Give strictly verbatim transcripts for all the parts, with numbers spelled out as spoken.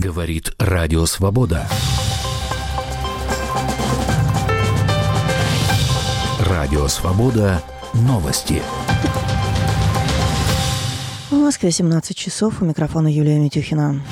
Говорит Радио Свобода. Радио Свобода. Новости. В Москве семнадцать часов. У микрофона Юлия Митюхина.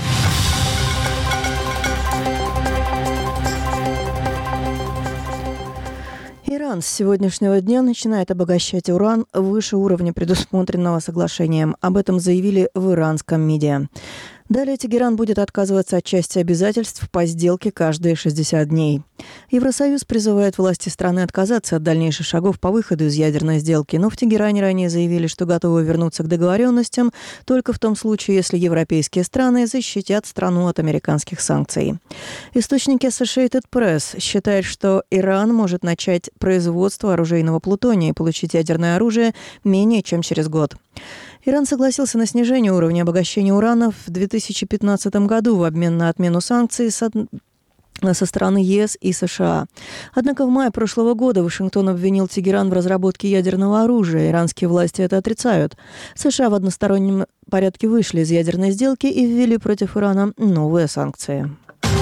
Иран с сегодняшнего дня начинает обогащать уран выше уровня, предусмотренного соглашением. Об этом заявили в иранском МИДе. Далее Тегеран будет отказываться от части обязательств по сделке каждые шестьдесят дней. Евросоюз призывает власти страны отказаться от дальнейших шагов по выходу из ядерной сделки, но в Тегеране ранее заявили, что готовы вернуться к договоренностям только в том случае, если европейские страны защитят страну от американских санкций. Источники Associated Press считают, что Иран может начать производство оружейного плутония и получить ядерное оружие менее чем через год. Иран согласился на снижение уровня обогащения урана в две тысячи пятнадцатом году в обмен на отмену санкций со, со стороны ЕС и США. Однако в мае прошлого года Вашингтон обвинил Тегеран в разработке ядерного оружия. Иранские власти это отрицают. США в одностороннем порядке вышли из ядерной сделки и ввели против Ирана новые санкции.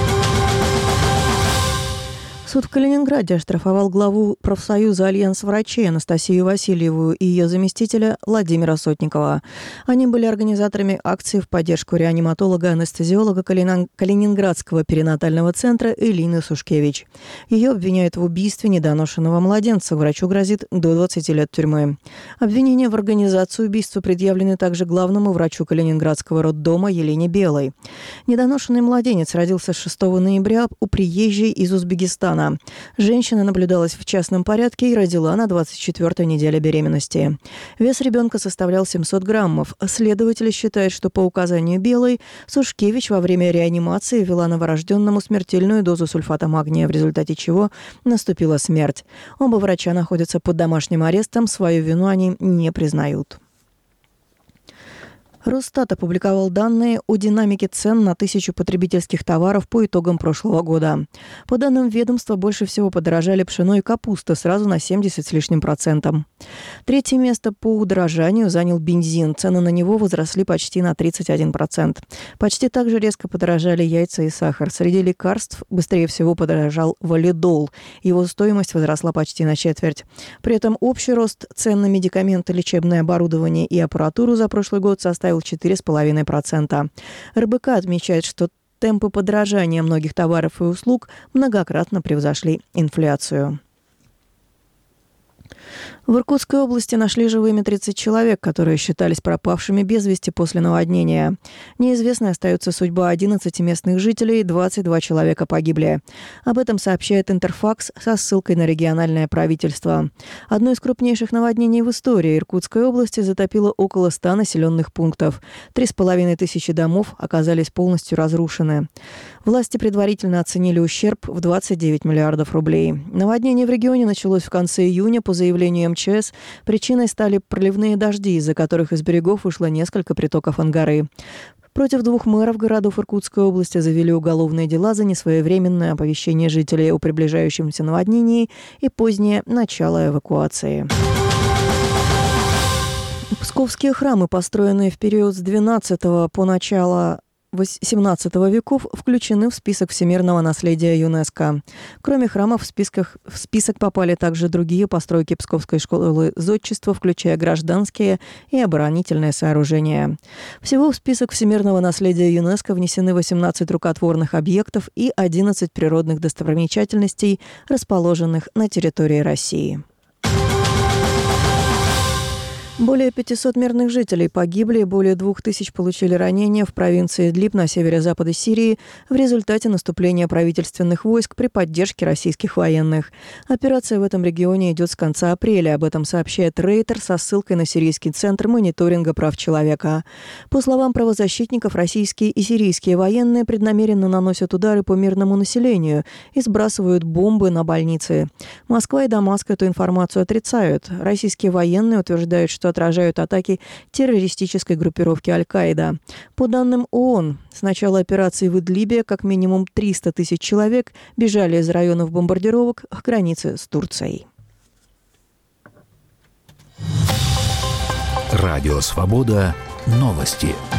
Суд в Калининграде оштрафовал главу профсоюза «Альянс врачей» Анастасию Васильеву и ее заместителя Владимира Сотникова. Они были организаторами акции в поддержку реаниматолога-анестезиолога Калининградского перинатального центра Элины Сушкевич. Ее обвиняют в убийстве недоношенного младенца. Врачу грозит до двадцати лет тюрьмы. Обвинения в организации убийства предъявлены также главному врачу Калининградского роддома Елене Белой. Недоношенный младенец родился шестого ноября у приезжей из Узбекистана. Женщина наблюдалась в частном порядке и родила на двадцать четвёртой неделе беременности. Вес ребенка составлял семьсот граммов. Следователи считают, что по указанию Белой Сушкевич во время реанимации ввела новорожденному смертельную дозу сульфата магния, в результате чего наступила смерть. Оба врача находятся под домашним арестом, свою вину они не признают. Росстат опубликовал данные о динамике цен на тысячу потребительских товаров по итогам прошлого года. По данным ведомства, больше всего подорожали пшено и капуста, сразу на семьдесят с лишним процентом. Третье место по удорожанию занял бензин. Цены на него возросли почти на тридцать один процент. Почти так же резко подорожали яйца и сахар. Среди лекарств быстрее всего подорожал валидол. Его стоимость возросла почти на четверть. При этом общий рост цен на медикаменты, лечебное оборудование и аппаратуру за прошлый год составил четыре целых пять десятых процента. РБК отмечает, что темпы подорожания многих товаров и услуг многократно превзошли инфляцию. В Иркутской области нашли живыми тридцать человек, которые считались пропавшими без вести после наводнения. Неизвестной остается судьба одиннадцати местных жителей, двадцать два человека погибли. Об этом сообщает Интерфакс со ссылкой на региональное правительство. Одно из крупнейших наводнений в истории Иркутской области затопило около ста населенных пунктов. Три с половиной тысячи домов оказались полностью разрушены. Власти предварительно оценили ущерб в двадцать девять миллиардов рублей. Наводнение в регионе началось в конце июня по заявлению эм че эс. Причиной стали проливные дожди, из-за которых из берегов вышло несколько притоков Ангары. Против двух мэров городов Иркутской области завели уголовные дела за несвоевременное оповещение жителей о приближающемся наводнении и позднее начало эвакуации. Псковские храмы, построенные в период с двенадцатого по начало семнадцатого веков, включены в список всемирного наследия ЮНЕСКО. Кроме храмов, в, списках, в список попали также другие постройки Псковской школы зодчества, включая гражданские и оборонительные сооружения. Всего в список всемирного наследия ЮНЕСКО внесены восемнадцать рукотворных объектов и одиннадцать природных достопримечательностей, расположенных на территории России. Более пятисот мирных жителей погибли, более двух тысяч получили ранения в провинции Идлиб на северо-западе Сирии в результате наступления правительственных войск при поддержке российских военных. Операция в этом регионе идет с конца апреля. Об этом сообщает Рейтер со ссылкой на Сирийский центр мониторинга прав человека. По словам правозащитников, российские и сирийские военные преднамеренно наносят удары по мирному населению и сбрасывают бомбы на больницы. Москва и Дамаск эту информацию отрицают. Российские военные утверждают, что отражают атаки террористической группировки Аль-Каида. По данным ООН, с начала операции в Идлибе как минимум триста тысяч человек бежали из районов бомбардировок к границе с Турцией. Радио Свобода. Новости.